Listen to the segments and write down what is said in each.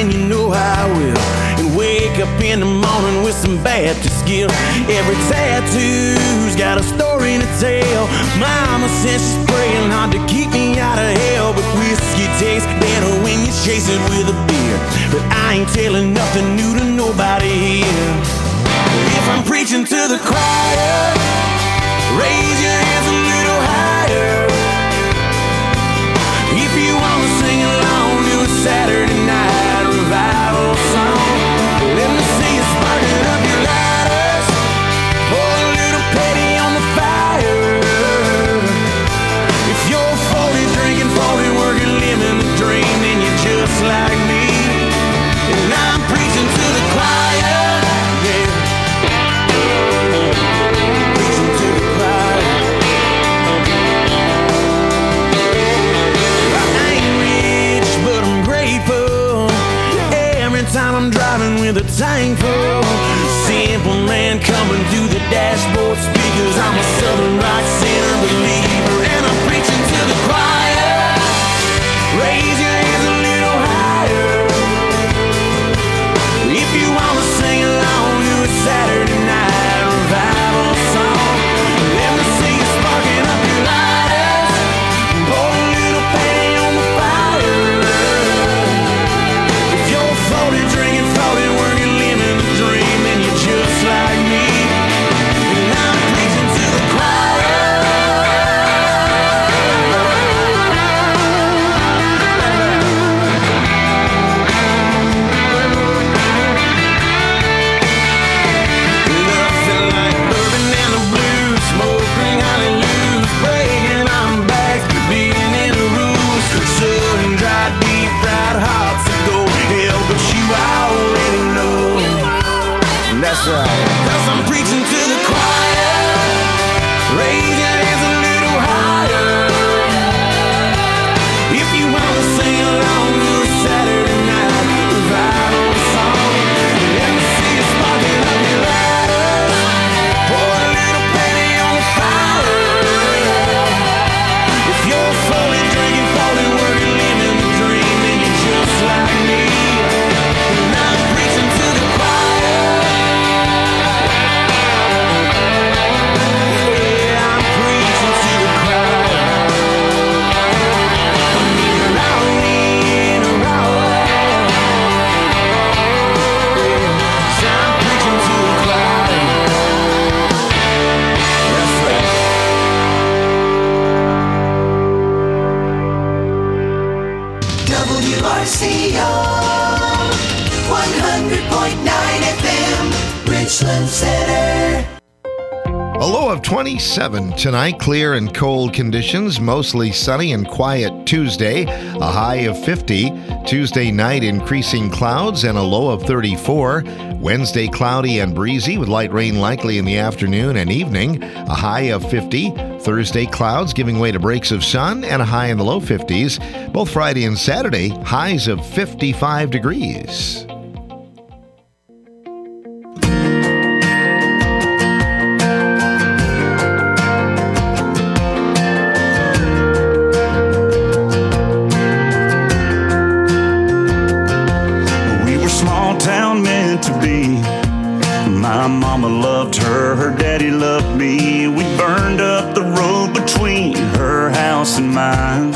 and you know I will. And wake up in the morning with some Baptist guilt. Every tattoo's got a story to tell. Mama says she's praying hard to keep me out of hell, but whiskey tastes better when you chase it with a beer. But I ain't telling nothing new to nobody here. If I'm preaching to the choir, raise your hands a little higher. If you want to sing along to a Saturday night revival song, let me see you sparking up your lighters. Pour a little petty on the fire. If you're 40 drinking, 40 working, living the dream, then you're just like me. And I'm preaching to the choir, yeah. Preaching to the choir. I ain't rich, but I'm grateful. Every time I'm driving with a tank full. Simple man coming through the dashboard speakers. I'm a Southern rock sinner believer, and I'm preaching to the choir. Raise your hands a little higher. If you want to sing along to a Saturday night revival song, let me see you sparking up your lighters. Pour a little petty on the fire. If you're 40 drinking, 40 working, living the dream, then you're just like me. And I'm preaching to the choir. Nothing like bourbon and the blues, smoke ring hallelujahs, breaking on backs, being in the rules, sun dried, deep fried hearts that go hell, but you already know. That's right. 'Cause I'm preaching to the choir. Raise your hands a little higher. If you want to sing along to a Saturday night revival song, let me see you sparking up your lighters. Pour a little penny on the fire. If you're 40 drinking, 40 working, living the dream, then you're just like me. And I'm preaching to the choir. Yeah, I'm preaching to the choir. You're all in, or all out. Yeah, so I'm preaching to the choir. That's right. WRCO 100.9 FM, Richland Center. A low of 27 tonight, clear and cold conditions, mostly sunny and quiet Tuesday, a high of 50. Tuesday night, increasing clouds and a low of 34. Wednesday, cloudy and breezy with light rain likely in the afternoon and evening, a high of 50. Thursday, clouds giving way to breaks of sun and a high in the low 50s. Both Friday and Saturday, highs of 55 degrees. We were small town meant to be. My mama loved her, her daddy loved me. We burned up the road between her house and mine.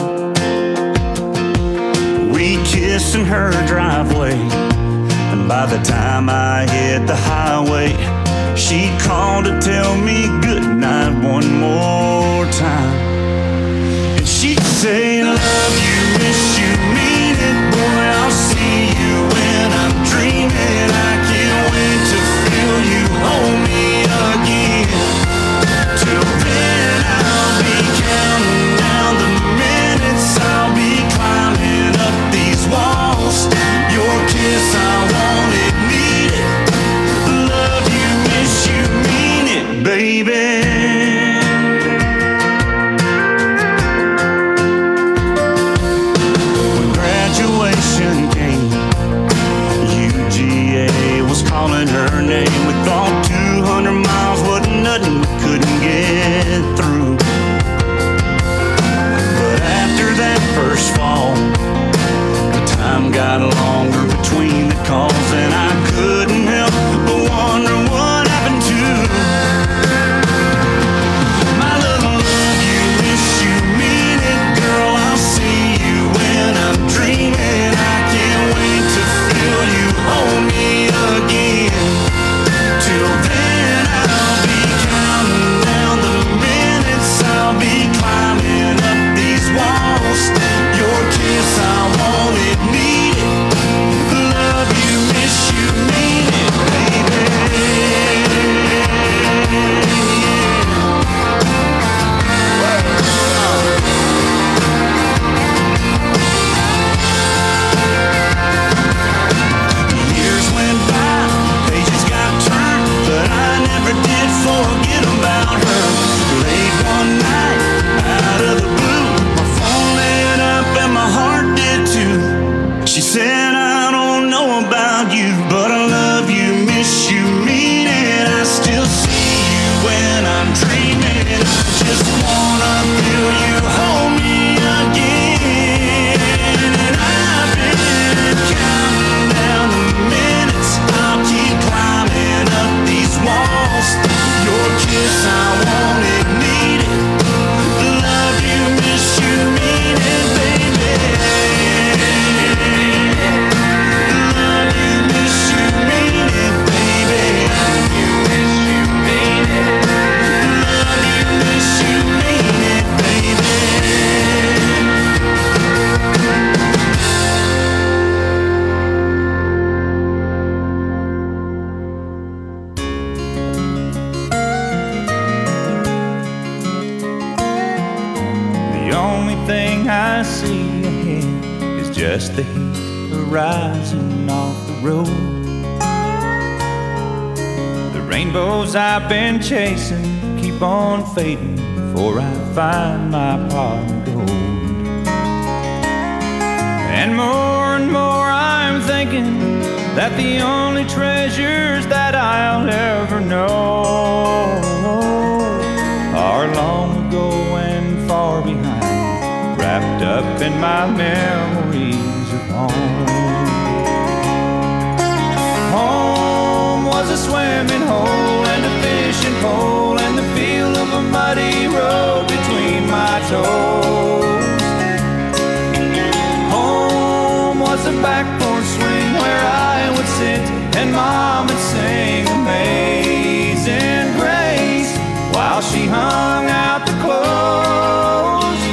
We kissed in her driveway, and by the time I hit the highway, she called to tell me goodnight one more time. And she'd say, love you, miss you, mean it, boy, I'll see you when I'm dreaming. I can't wait to feel you hold me again. Till then I'll be counting down the minutes, I'll be climbing up these walls. Your kiss, I want it, need it. Love you, miss you, mean it, baby. you, but I love you, miss you, mean it. I still see you when I'm dreaming. I just wanna feel you hold me again. And I've been counting down the minutes. I'll keep climbing up these walls. Your kiss, I want it, need it. Love you, miss you, mean it, baby. Love you, miss you, mean it, baby. Love you, miss you, mean it. Love you, miss you, mean it, baby. The only thing I see ahead is just the heat horizon off the road. The rainbows I've been chasing keep on fading before I find my pot of gold. And more I'm thinking that the only treasures that I'll ever know are long ago and far behind, wrapped up in my memories of home. Home was a swimming hole and a fishing pole and the feel of a muddy road between my toes. Home was a back porch swing where I would sit and Mom would sing Amazing Grace while she hung out the clothes.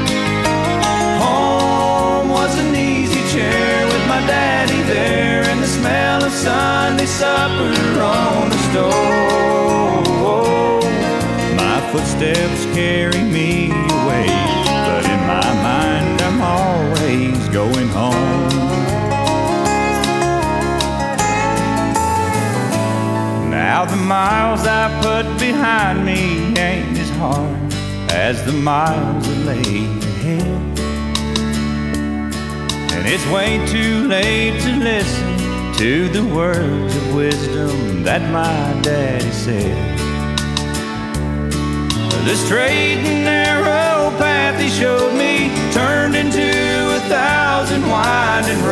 Home was an easy chair with my daddy there and the smell of Sunday supper on the stove. My footsteps carry me away, but in my mind I'm always going home. Now the miles I put behind me ain't as hard as the miles that lay ahead. And it's way too late to listen to the words of wisdom that my daddy said. The straight and narrow path he showed me turned into 1,000 winding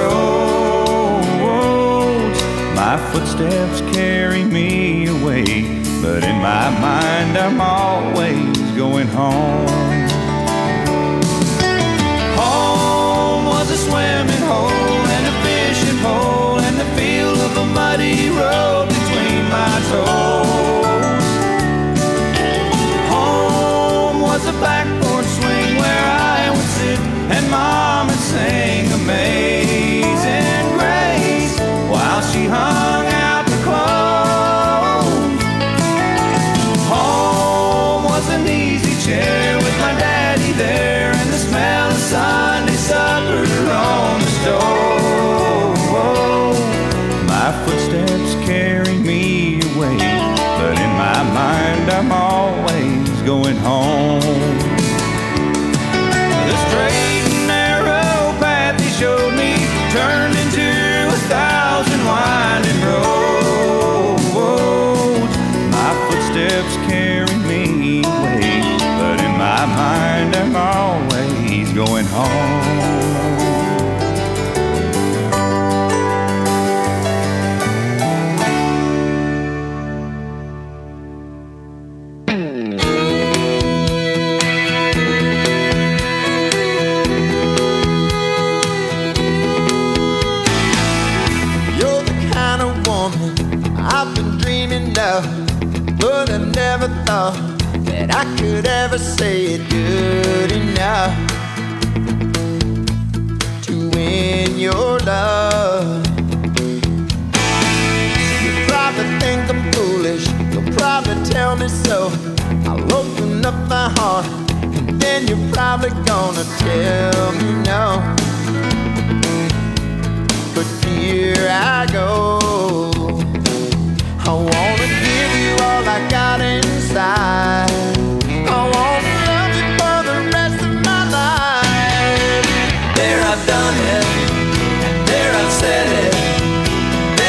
roads. My footsteps carry me away, but in my mind I'm always going home. Home was a swimming hole and a fishing pole and the feel of a muddy road between my toes. Home was a back porch swing where I would sit and Mom would sing Amazing Grace while she hung out the clothes. Home was an easy chair with my daddy there and the smell of Sunday supper on the stove. My footsteps carry me away, but in my mind I'm always going home. The straight and narrow path he showed me turned into 1,000 winding roads. My footsteps carry me away, but in my mind I'm always going home. You're the kind of woman I've been dreaming of, but I never thought that I could ever say it good enough to win your love. You probably think I'm foolish, you'll probably tell me so. I'll open up my heart, and then you're probably gonna tell me no. But here I go. I wanna give you all I got inside. I wanna love you for the rest of my life. There I've done it, there I've said it,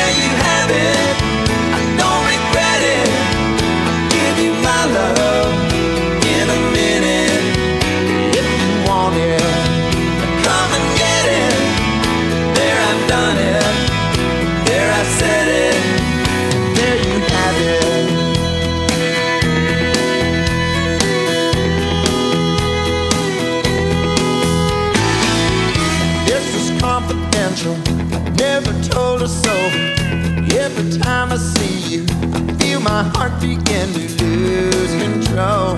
my heart began to lose control.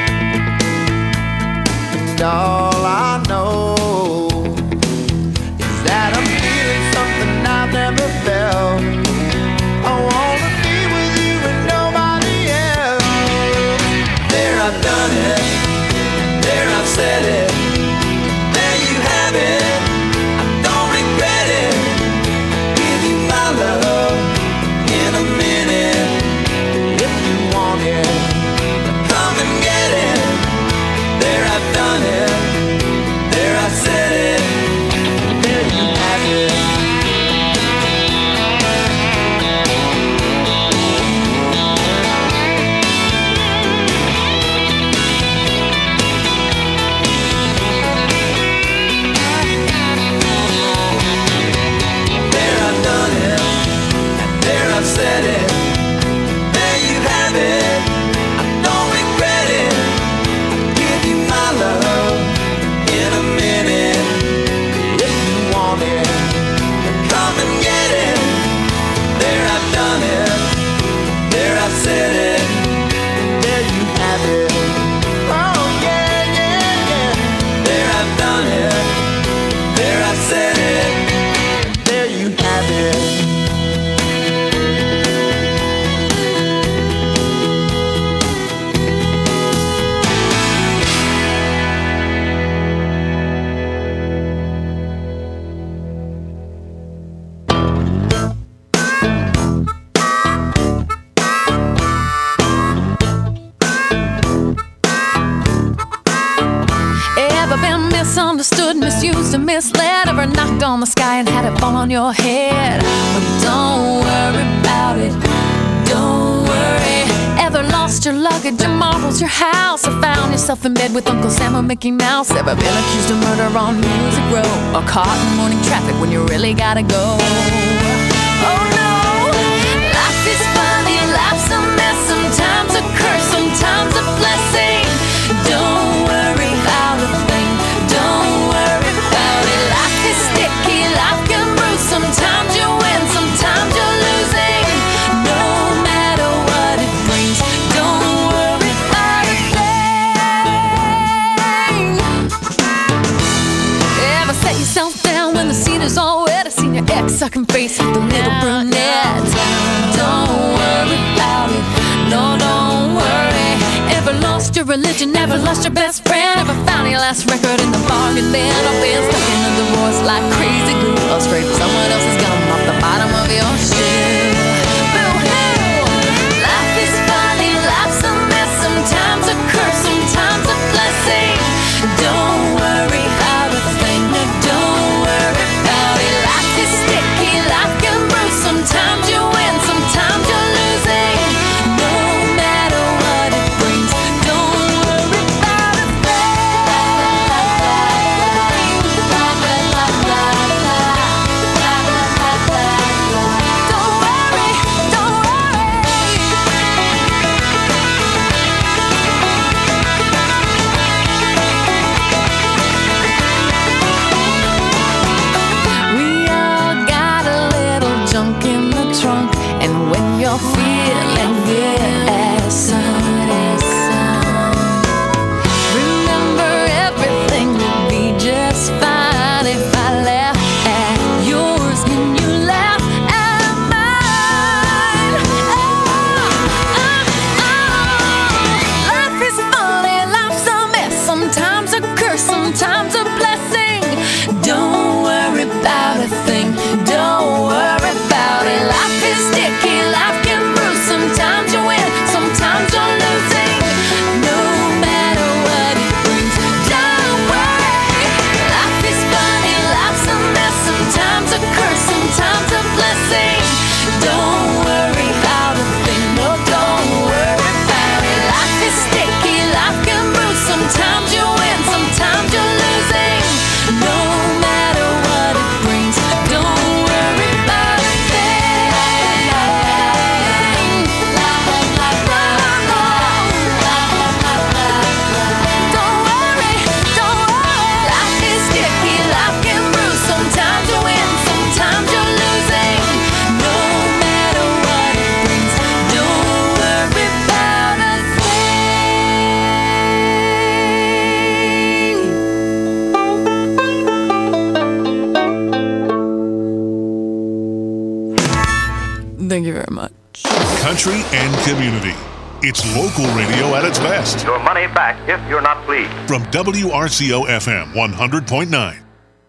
And all I know is that I'm feeling something I've never felt. I wanna be with you and nobody else. There I've done it, there I've said it, there you have it, I don't regret it. Give you my love in a minute. If you want it, come and get it. There I've done it, there I've said it, there you have it. There I've done it, there I've said it, there you have it, I don't regret it. Give you my love in a minute. If you want it, come and get it. There I've done it, there I've said it, there you have it. Oh yeah, yeah, yeah. There I've done it, there I've said it, there you have it. Ever been misunderstood, misused, and misled? Ever knocked on the sky and had it fall on your head? But don't worry about it, don't worry. Ever lost your luggage, your marbles, your house? Or found yourself in bed with Uncle Sam or Mickey Mouse? Ever been accused of murder on Music Row? Or caught in morning traffic when you really gotta go? Oh no, life is funny, life's a mess. Sometimes a curse, sometimes a blessing. Don't worry about a thing, don't worry about it. Life is sticky, life can bruise. Sometimes you win, sometimes you're losing. No matter what it brings, don't worry about a thing. Ever set yourself down when the seat is all wet? I seen your ex-sucking face with the little brunette. Don't worry about it, no, don't worry. Ever lost your religion, never lost your best friend? Ever found your last record in the bargain bin? Or been stuck in a divorce like crazy glue? Or scraped someone else's gum off the bottom of your shoe? Boo-hoo! Life is funny, life's a mess. Sometimes a curse, sometimes a blessing. Don't worry about a thing, no, don't worry about it. Life is sticky, life can bruise. Sometimes you win, sometimes you're losing. No matter what it brings, don't worry about a thing. Thank you very much. Country and community. It's local radio at its best. Your money back if you're not pleased. From WRCO FM 100.9.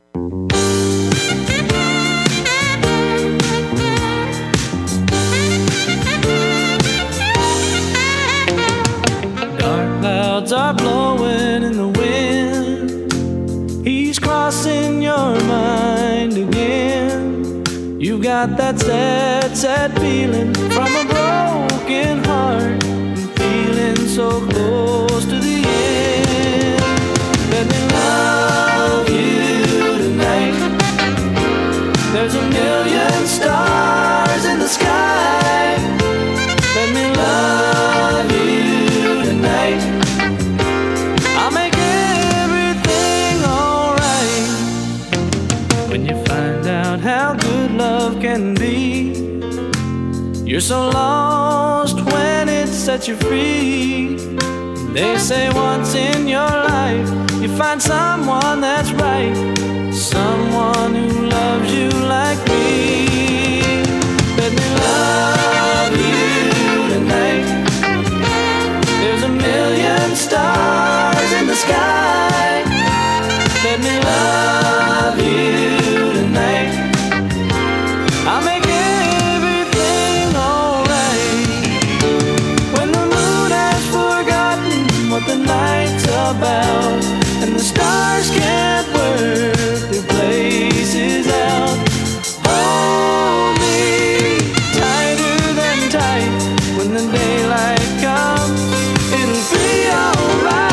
Dark clouds are blowing in the wind. He's crossing your mind again. You've got that sad, sad feeling from a broken heart, and feeling so close to the end. Let me love you tonight. There's a million stars in the sky. Let me love you tonight. I'll make everything alright. When you find out how good love can be, you're so lost when it sets you free. They say once in your life you find someone that's right, someone who loves you like me. Let me love you tonight. There's a million stars in the sky. Let me love you tonight. I'll make everything alright. When the moon has forgotten what the night's about, and the stars can't work their places out, hold me tighter than tight. When the daylight comes, it'll be alright.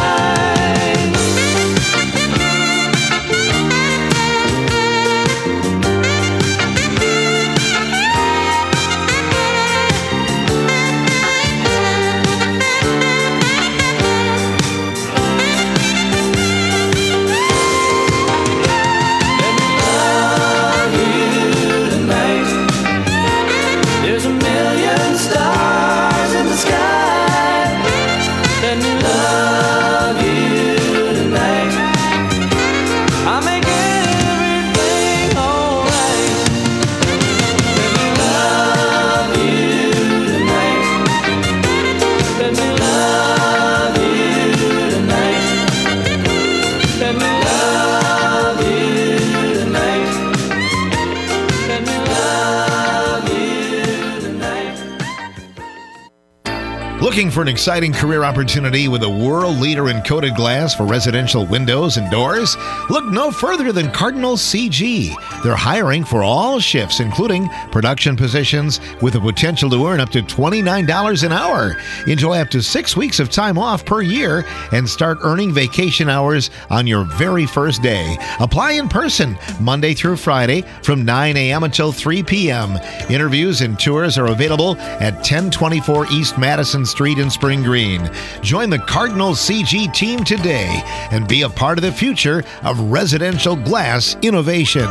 Looking for an exciting career opportunity with a world leader in coated glass for residential windows and doors? Look no further than Cardinal CG. They're hiring for all shifts, including production positions, with the potential to earn up to $29 an hour. Enjoy up to 6 weeks of time off per year and start earning vacation hours on your very first day. Apply in person Monday through Friday from 9 a.m. until 3 p.m. Interviews and tours are available at 1024 East Madison Street in Spring Green. Join the Cardinal CG team today and be a part of the future of residential glass innovation.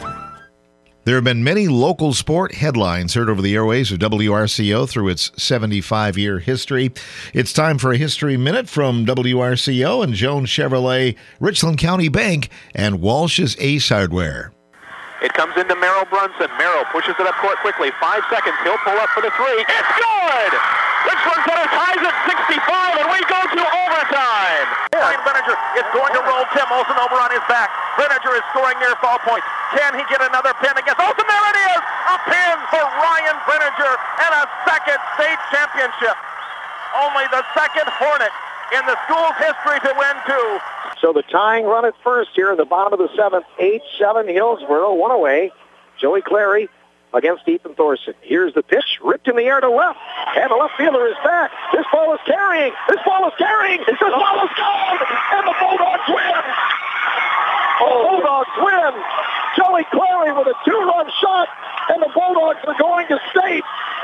There have been many local sport headlines heard over the airways of WRCO through its 75-year history. It's time for a History Minute from WRCO and Jones Chevrolet, Richland County Bank, and Walsh's Ace Hardware. It comes into Merrill Brunson. Merrill pushes it up court quickly. 5 seconds. He'll pull up for the three. It's good! Richland Center ties at 65, and we go to overtime. Ryan Brininger is going to roll Tim Olson over on his back. Brininger is scoring near foul point. Can he get another pin against Olson? There it is! A pin for Ryan Brininger and a second state championship. Only the second Hornet in the school's history to win two. So the tying run at first here in the bottom of the seventh, 8-7 Hillsboro, one away. Joey Clary against Ethan Thorson. Here's the pitch, ripped in the air to left, and the left fielder is back. This ball is carrying. This ball is gone, and the Bulldogs win. Oh, Bulldogs win. Joey Clary with a 2-run shot, and the Bulldogs are going to state.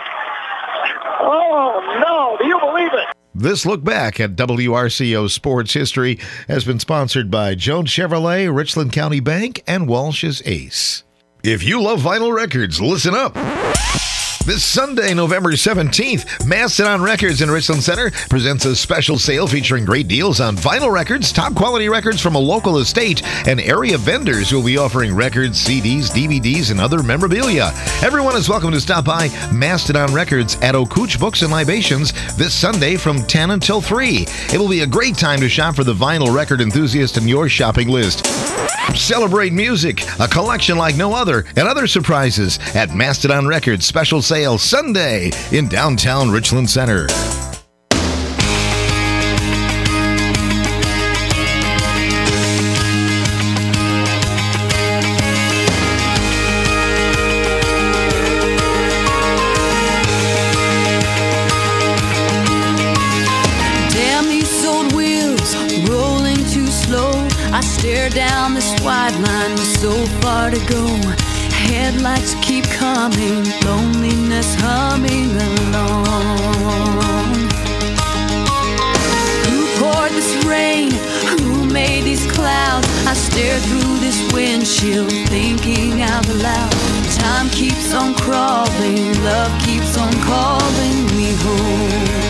Oh, no. Do you believe it? This look back at WRCO sports history has been sponsored by Jones Chevrolet, Richland County Bank, and Walsh's Ace. If you love vinyl records, listen up. This Sunday, November 17th, Mastodon Records in Richland Center presents a special sale featuring great deals on vinyl records, top quality records from a local estate, and area vendors will be offering records, CDs, DVDs, and other memorabilia. Everyone is welcome to stop by Mastodon Records at Okooch Books and Libations this Sunday from 10 until 3. It will be a great time to shop for the vinyl record enthusiast in your shopping list. Celebrate music, a collection like no other, and other surprises at Mastodon Records special sale Sunday in downtown Richland Center. Damn these old wheels rolling too slow. I stare down this wide line with so far to go. Headlights keep coming, loneliness humming along. Who poured this rain? Who made these clouds? I stare through this windshield, thinking out loud. Time keeps on crawling, love keeps on calling me home.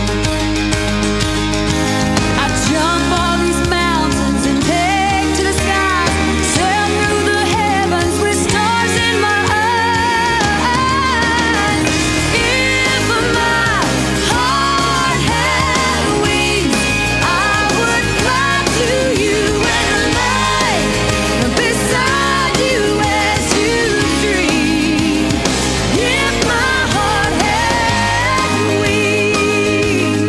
I jump all these mountains and take to the sky, sail through the heavens with stars in my eyes. If my heart had wings, I would fly to you and lie beside you as you dream. If my heart had wings.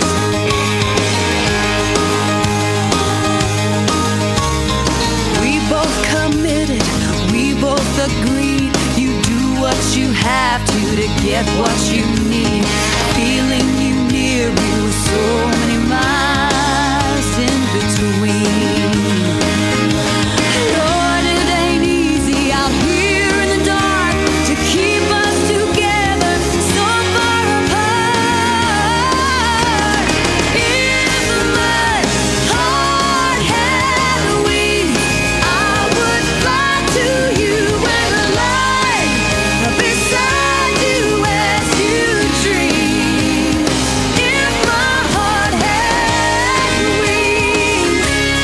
We both committed, we both agreed. You do what you have to get what you need. Feeling you near me with so many miles in between. Lord, it ain't easy out here in the dark to keep us together so far apart. If my heart had wings, I would fly to you and lie beside you as you dream. If my heart had wings.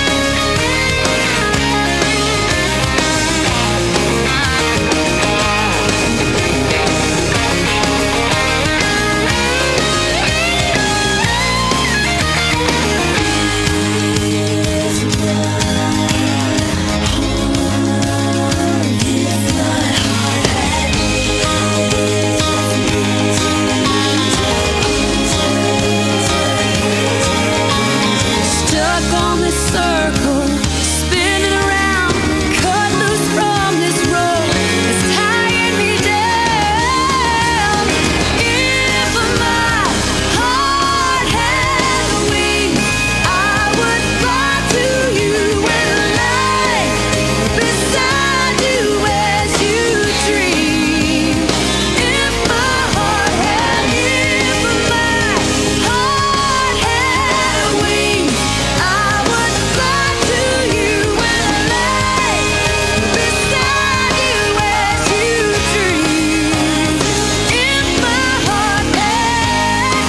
Stuck on this circle, spinning around, cut loose from this road, it's tying me down. If my heart had wings, I would fly to you and lie beside you as you dream. If my heart had wings, I would fly to you and lie beside you as you dream. If my heart had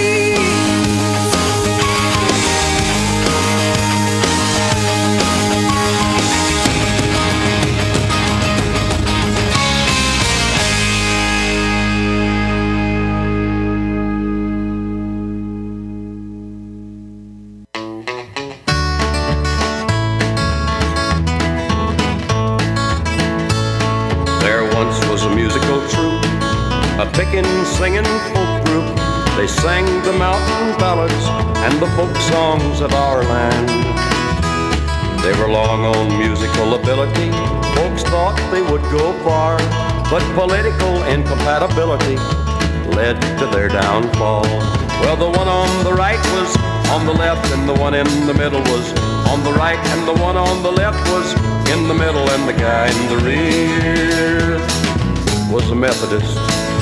There once was a musical troupe, a pickin' singing folk group. They sang the mountain ballads and the folk songs of our land. They were long on musical ability, folks thought they would go far, but political incompatibility led to their downfall. Well, the one on the right was on the left, and the one in the middle was on the right, and the one on the left was in the middle, and the guy in the rear was a Methodist.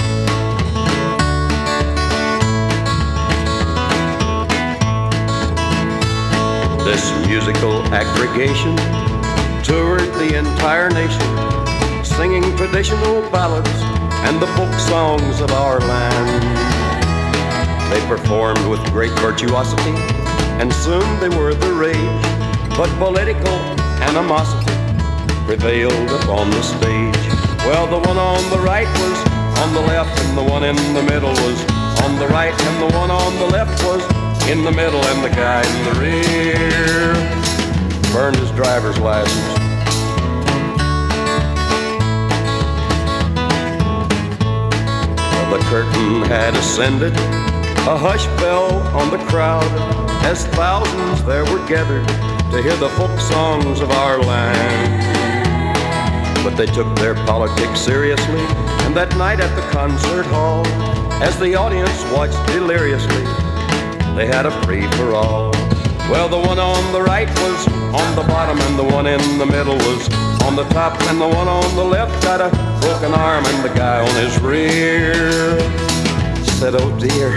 This musical aggregation toured the entire nation, singing traditional ballads and the folk songs of our land. They performed with great virtuosity, and soon they were the rage. But political animosity prevailed upon the stage. Well, the one on the right was on the left, and the one in the middle was on the right, and the one on the left was in the middle, and the guy in the rear burned his driver's license. Well, the curtain had ascended, a hush fell on the crowd as thousands there were gathered to hear the folk songs of our land. But they took their politics seriously, and that night at the concert hall, as the audience watched deliriously, they had a free-for-all. Well, the one on the right was on the bottom, and the one in the middle was on the top, and the one on the left got a broken arm, and the guy on his rear said, "Oh dear."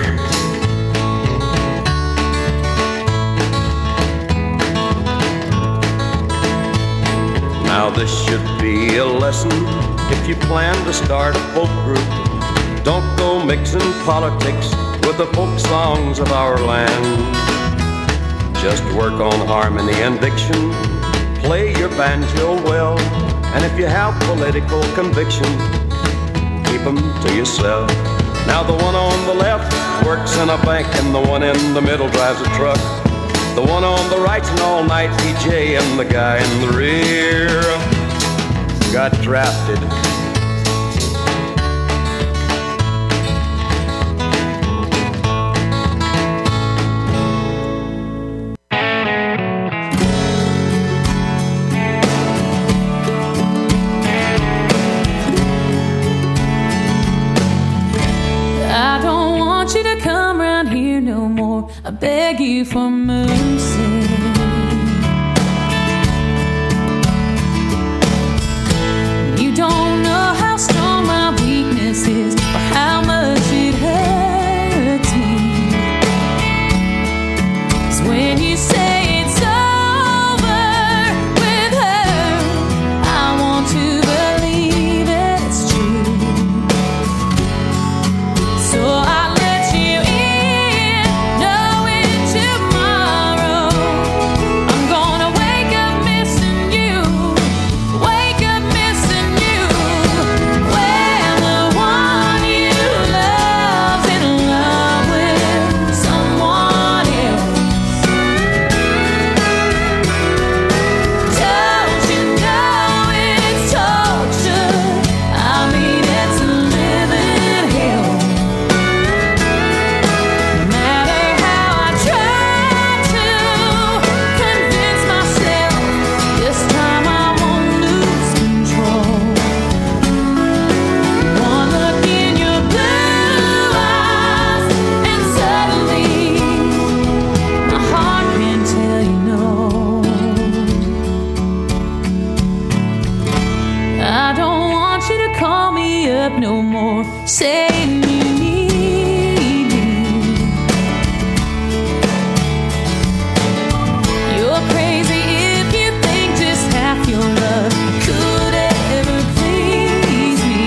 Now this should be a lesson if you plan to start a folk group. Don't go mixing politics with the folk songs of our land. Just work on harmony and diction, play your banjo well, and if you have political conviction, keep them to yourself. Now the one on the left works in a bank, and the one in the middle drives a truck. The one on the right's an all-night DJ, and the guy in the rear got drafted. I don't want you to come around here no more. I beg you for mercy. You don't know how strong my weakness is, or how much it hurts me. 'Cause when you say it's over with her, I want to believe it's true. So I let you in, knowing tomorrow I'm gonna wake up missing you, wake up missing you. When the one you love's in love with someone else. Don't you know it's torture? I mean, it's a living hell. No matter how I try to convince myself, this time I won't lose control. One look in your blue eyes, and suddenly my heart can tell you no. I don't want you to call me up no more, saying you need me. You're crazy if you think just half your love could ever please me.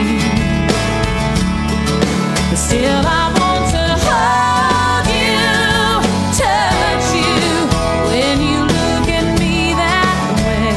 But still I want to hug you, touch you, when you look at me that way.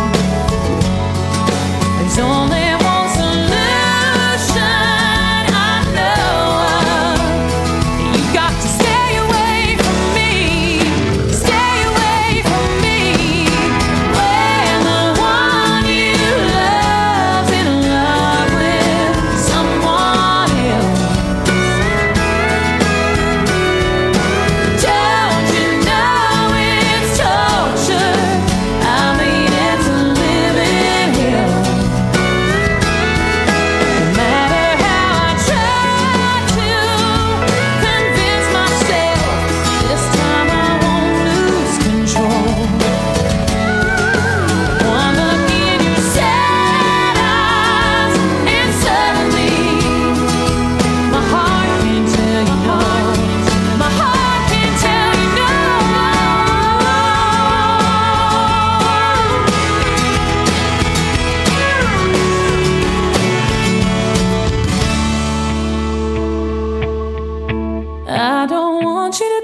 There's only one solution I know of. You got to stay away from me, stay away from me. When the one you love's in love with someone else.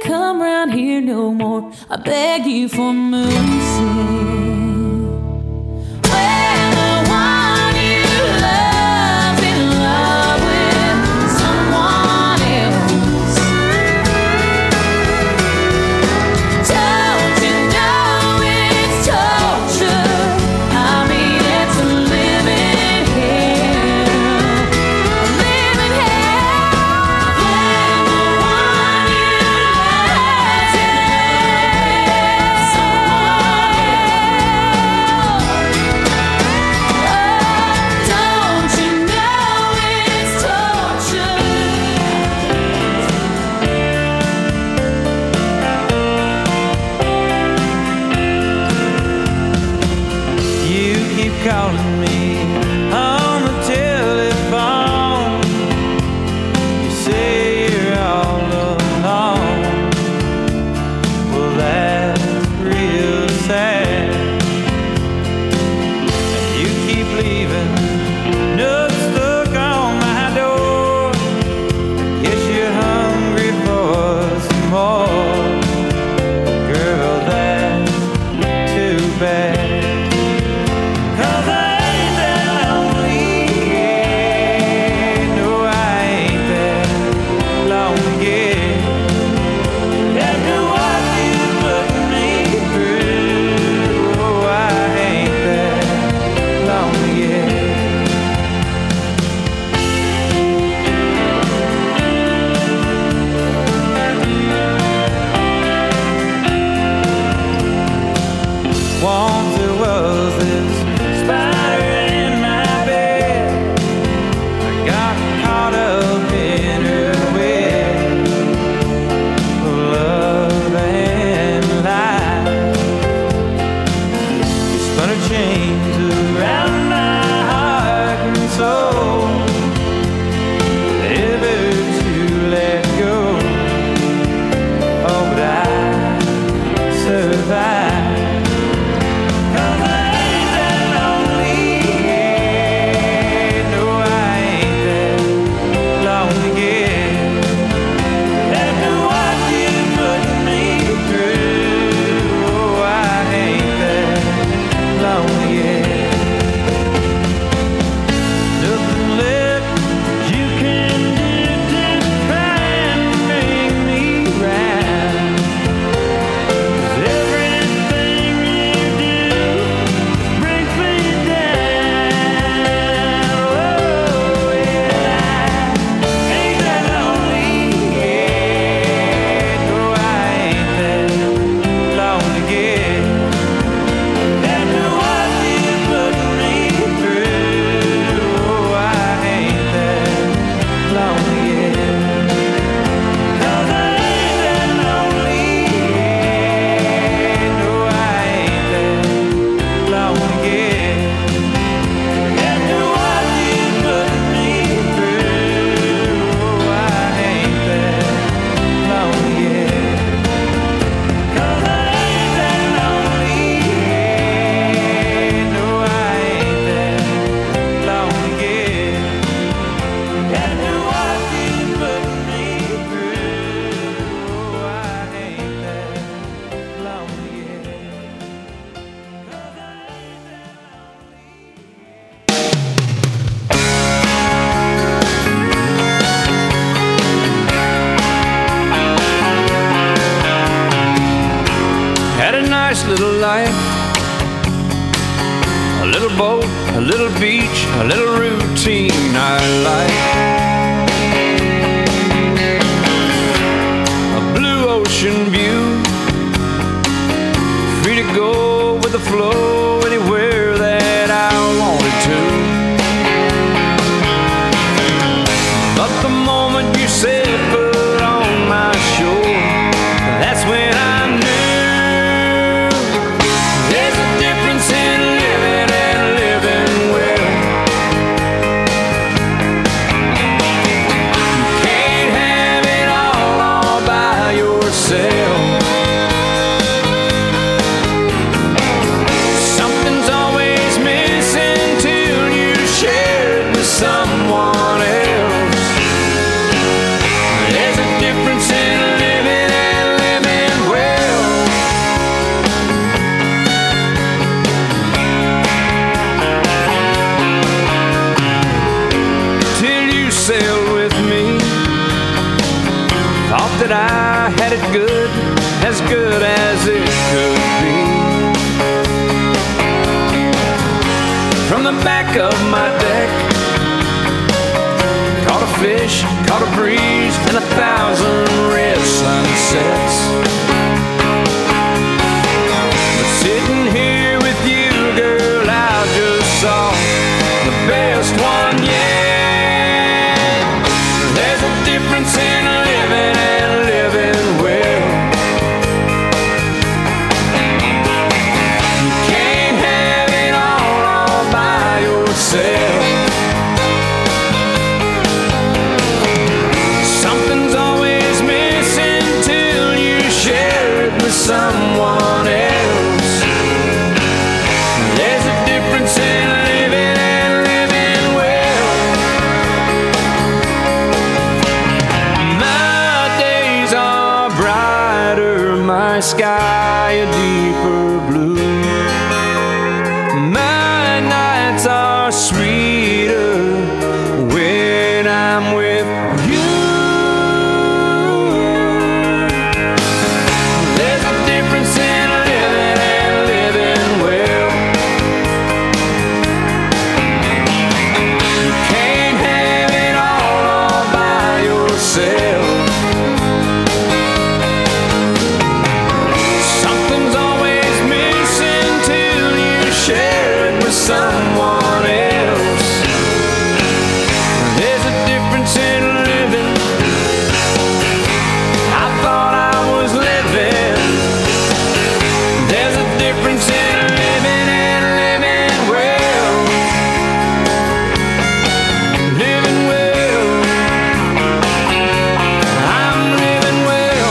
come round here no more. I beg you for mercy. When the one you love's in love with someone else, don't you know it's torture? I mean, it's a living hell, a living hell. When the one you love's in love with someone else, don't you know it's torture? You keep calling me on the telephone. You say you're all alone. Well, that's real sad. And you keep leaving notes stuck on my door. Guess you're hungry for some more. Girl, that's too bad. 'Cause I ain't that lonely, yeah. No, I ain't that lonely, yeah. After what you put me through, oh, I ain't that lonely, yeah. Once there was this spider in my bed. I got caught up in her web of love and life. You spun her chains around my heart and soul, never to let go. Oh, but I survived. 'Cause I ain't that lonely, yeah. No, I ain't that lonely, yeah. After what you put me through, oh, I ain't that lonely, yeah. Nothing left you can do to try and make me right. 'Cause everything you do brings me down. Oh, yeah, I ain't that lonely, yeah. No, I ain't that lonely, yeah. After what you put me through, oh, I ain't that lonely, yeah. 'Cause I ain't that lonely, yeah. No, I ain't that lonely, yeah. After what you put me through, oh, I ain't that lonely, yeah. 'Cause I ain't that lonely, yeah. No, I ain't that lonely, yeah. After what you put me through, oh, I ain't that lonely, yeah. 'Cause I ain't that Had a nice little life, a little boat, a little beach, a little routine I like. A blue ocean view, free to go with the flow anywhere that I wanted to. But the moment you said put on my shore, that's when I knew there's a difference in living and living well. You can't have it all by yourself. Something's always missing till you share it with someone else. Thought that I had it good as it could be. From the back of my deck, caught a fish, caught a breeze, and 1,000 red sunsets. But sitting here with you, girl, I just saw the best one yet. There's a difference in living and living well. You can't have it all by yourself. Something's always missing till you share it with someone else. There's a difference in living and living well. My days are brighter, my sky a deeper blue. My nights are sweeter when I'm with you. There's a difference in living and living well. You can't have it all by yourself. Something's always missing till you share it with someone else. There's a difference in living. I thought I was living. There's a difference in living and living well. Living well. I'm living well.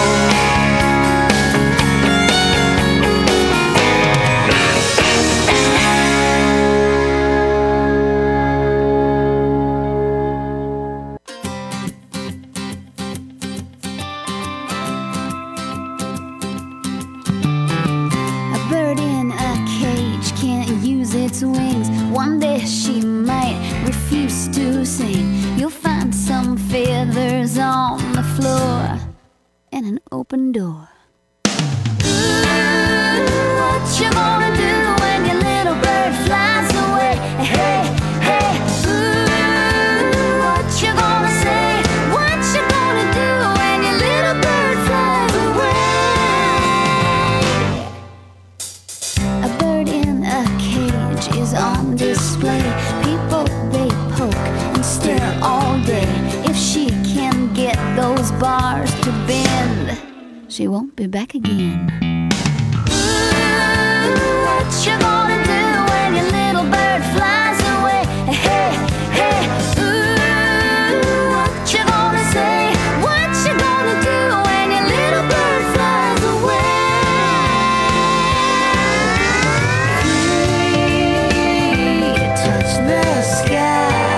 A bird in a cage can't use its wings. One day she might refuse to sing. You'll find some feathers on the floor and an open door. Ooh, what you gonna do when your little bird flies away? Hey, hey, ooh, what you gonna say? What you gonna do when your little bird flies away? A bird in a cage is on display. People, they poke and stare all day. If she can get those bars to bend, she won't be back again. Ooh, what you gonna do when your little bird flies away? Hey, hey, ooh, what you gonna say? What you gonna do when your little bird flies away? Free to touch the sky.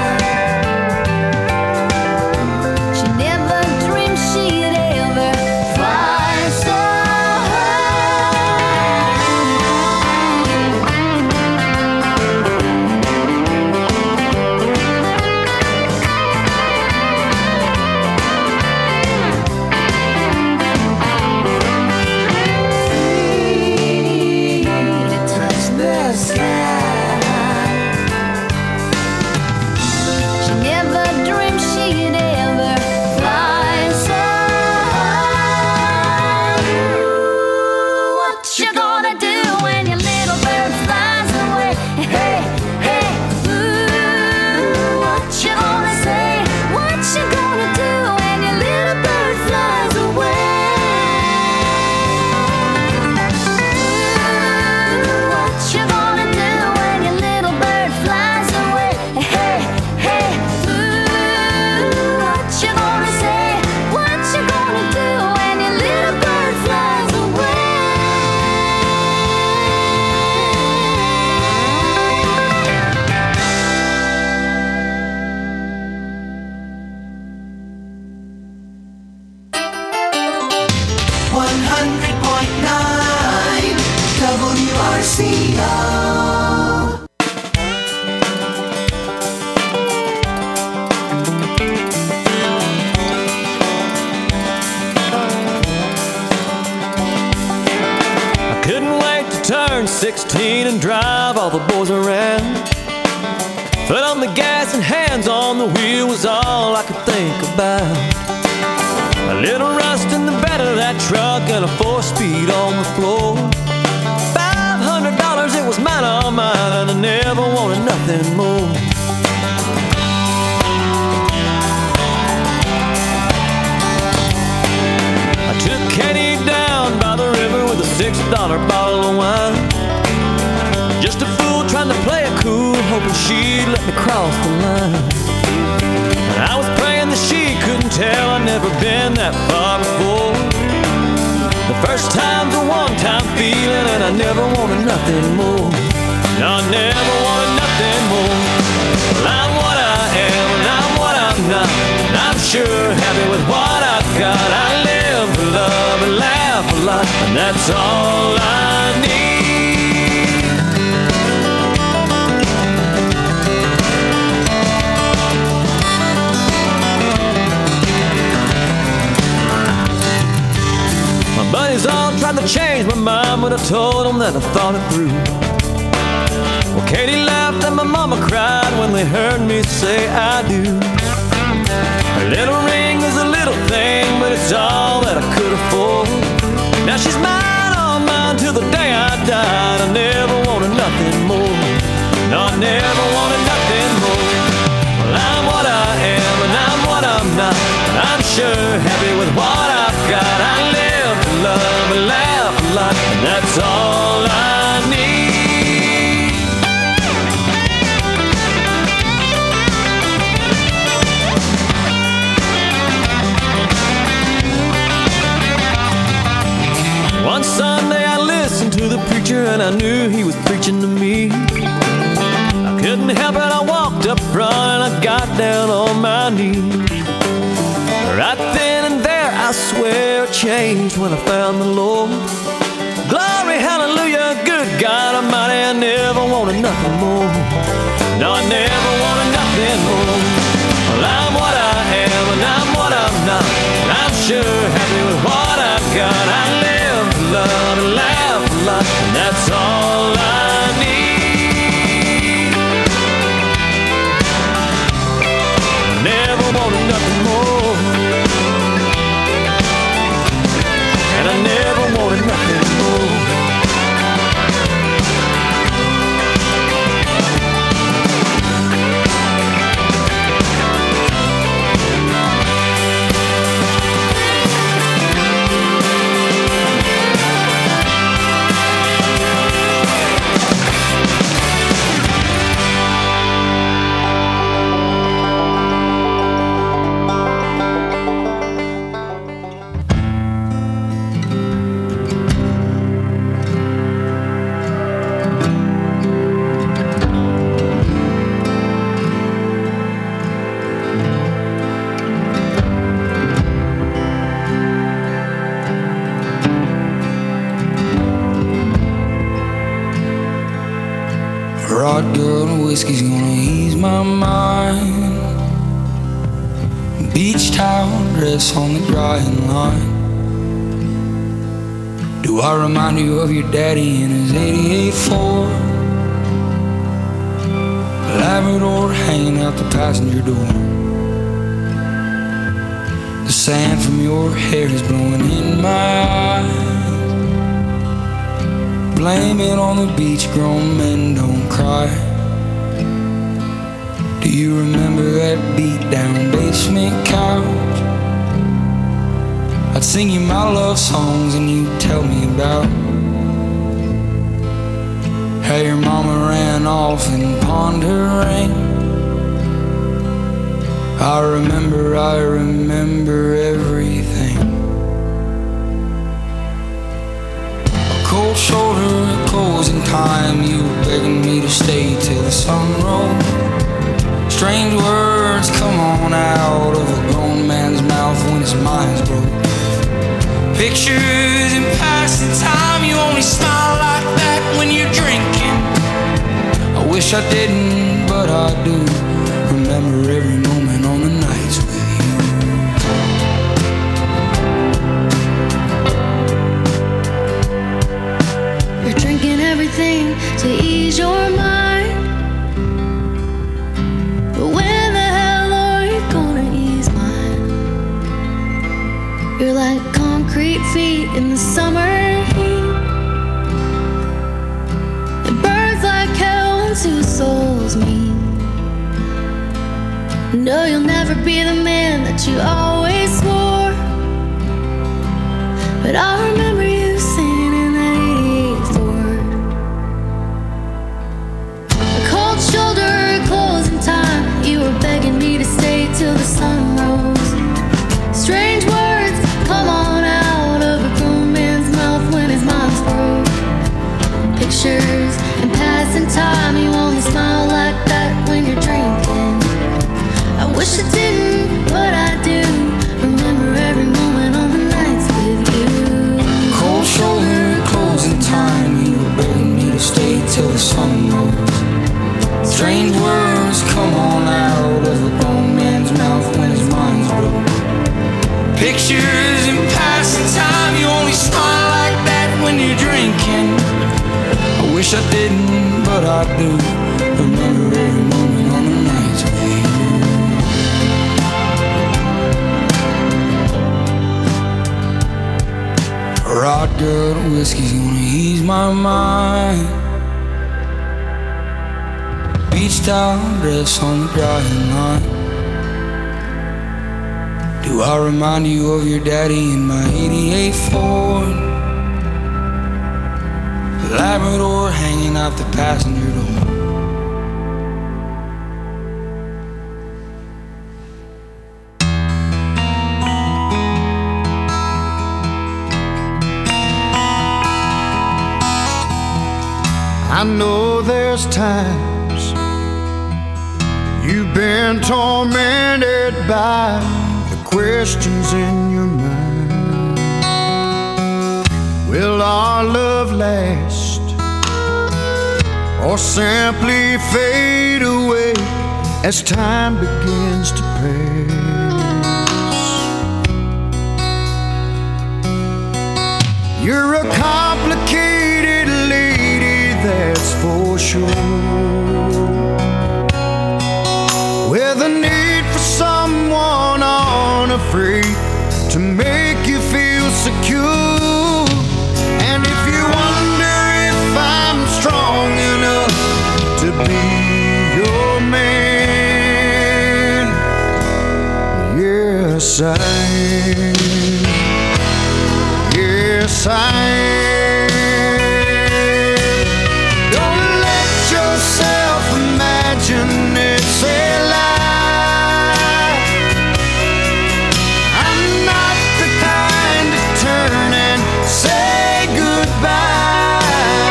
She never dreamed she'd ever fly so high. 16 and drive all the boys around. Foot on the gas and hands on the wheel was all I could think about. A little rust in the bed of that truck and a 4-speed on the floor. $500, it was mine, all mine, and I never wanted nothing more. I took Kenny down by the river with a $6 bottle of wine. Just a fool trying to play it cool, hoping she'd let me cross the line. And I was praying that she couldn't tell I'd never been that far before. The first time's a one-time feeling, and I never wanted nothing more. No, I never wanted nothing more. Well, I'm what I am, and I'm what I'm not, and I'm sure happy with what I've got. I live for love and laugh a lot, and that's all I need. Buddies all tried to change my mind, but I told them that I thought it through. Well, Katie laughed and my mama cried when they heard me say I do. Her little ring is a little thing, but it's all that I could afford. Now she's mine, all mine, till the day I died. I never wanted nothing more. No, I never wanted nothing more. Well, I'm what I am, and I'm what I'm not, and I'm sure happy with what I've got. I live to love and laugh a lot, and that's all I need. One Sunday I listened to the preacher, and I knew he was preaching to me. I couldn't help it, I walked up front and I got down on my knees. Right then and there, I swear it changed when I found the Lord. Glory, hallelujah, good God Almighty, I never wanted nothing more. No, I never wanted nothing more. Well, I'm what I am, and I'm what I'm not, and I'm sure happy with what I've got. I live to love and laugh a lot, and that's all I need. I never wanted nothing more, and I never wanted nothing more. Whiskey's gonna ease my mind. Beach towel dress on the drying line. Do I remind you of your daddy in his 88 Ford? Labrador hanging out the passenger door. The sand from your hair is blowing in my eyes. Blame it on the beach, grown men don't cry. Do you remember that beat-down basement couch? I'd sing you my love songs and you'd tell me about how your mama ran off and pawned her ring. I remember everything. A cold shoulder, a closing time. You were begging me to stay till the sun rose. Strange words come on out of a grown man's mouth when his mind's broke. Pictures in passing time, you only smile like that when you're drinking. I wish I didn't, but I do. Remember every moment on the nights with you. You're drinking everything You're like concrete feet in the summer heat. It burns like hell when two souls meet. No, you'll never be the man that you always swore. But I remember you singing in that 88th Ford. A cold shoulder, closing time. You were begging me to stay till the sun rose. Strange words come on out of a grown man's mouth when his mind's broke. Pictures and passing time. You only smile like that when you're drinking. I wish I didn't, but I do. Remember every moment on the nights with you. Cold shoulder, closing time. You were begging me to stay till the sun rose. Strange words come on out of a grown man's mouth when his mind's broke. Pictures and passing time. You only smile like that when you're drinking. I wish I didn't, but I do. Remember every moment on the nights with you. Rod good whiskey's gonna ease my mind. Beach towel dress on the drying line. Do I remind you of your daddy in my 88 Ford? Labrador hanging out the passenger door. I know there's times you've been tormented by the questions in your mind. Will our love last or simply fade away as time begins to pass? You're a complicated lady, that's for sure, with a need for someone unafraid to make you feel secure. And if you wonder if I'm strong enough to be your man, yes I am. Yes I am. It's a lie. I'm not the kind to turn and say goodbye.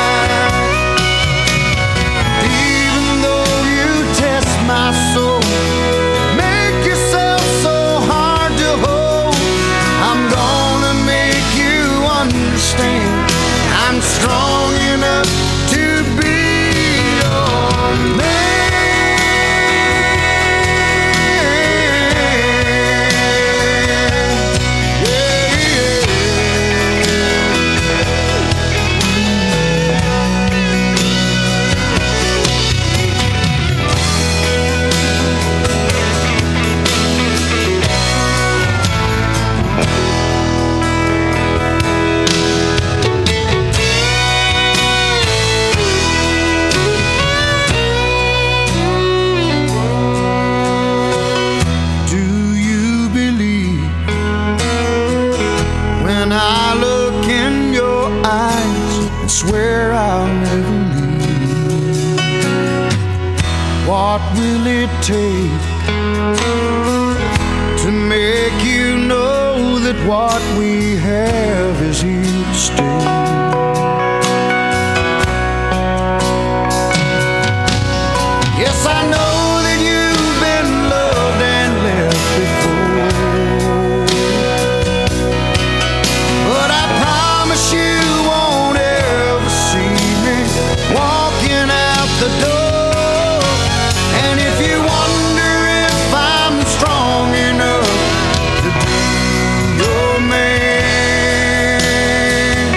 Even though you test my soul, make yourself so hard to hold, I'm gonna make you understand I'm strong enough to be your man. Swear I'll never leave. What will it take to make you know that what we have is here to stay? Yes, I know that you've been loved and left before, but I promise you walking out the door. And if you wonder if I'm strong enough to be your man,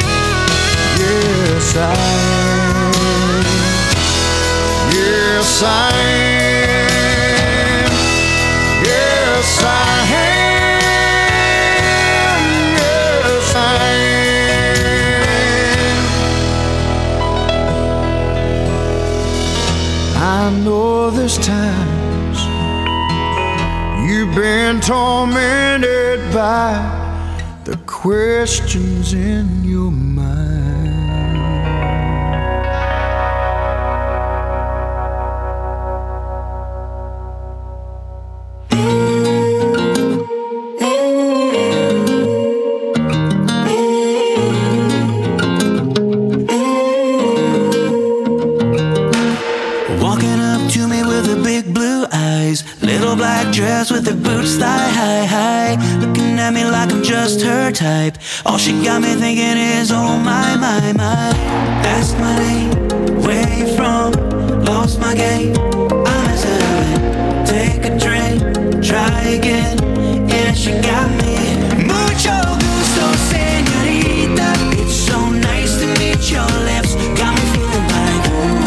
yes I am. Yes I am. I know there's times you've been tormented by the questions in your mind. Little black dress with her boots thigh high, looking at me like I'm just her type. All she got me thinking is, oh my, my, my. Ask my name, where you from? Lost my game, I'm hesitant. Take a drink, try again. Yeah, she got me. Mucho gusto, señorita. It's so nice to meet your lips. Got me feeling like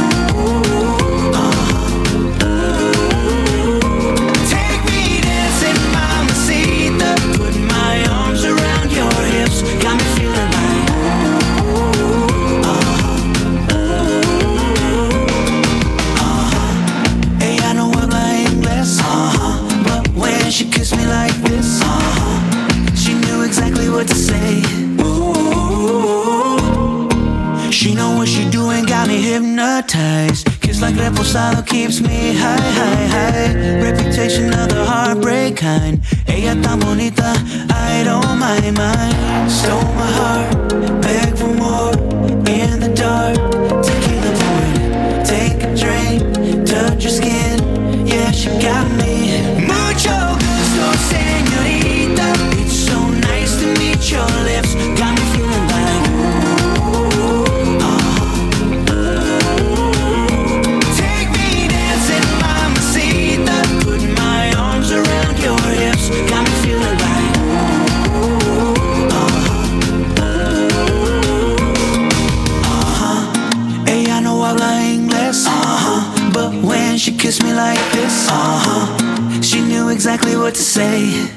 got me feeling like Hey, I know work my English but when she kissed me like this she knew exactly what to say. She know what she doing, got me hypnotized. Kiss like reposado keeps me high, high, high. Reputation of the heartbreak kind. Ella tan bonita, I don't mind. Stole my heart, beg for more. In the dark, tequila pouring. Take a drink, touch your skin. Yeah, she got me. Mucho gusto, señorita. It's so nice to meet your lips. Got me feeling like take me dancing, mamacita. Put my arms around your hips. Got me feeling like Ella no habla inglés but when she kissed me like this she knew exactly what to say.